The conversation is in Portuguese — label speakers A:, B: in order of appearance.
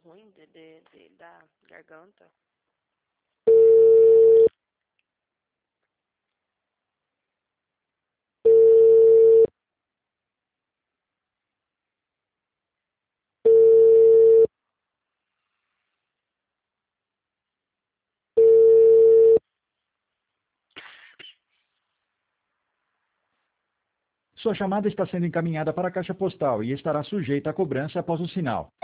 A: ruim da garganta.
B: Sua chamada está sendo encaminhada para a caixa postal e estará sujeita a cobrança após o sinal.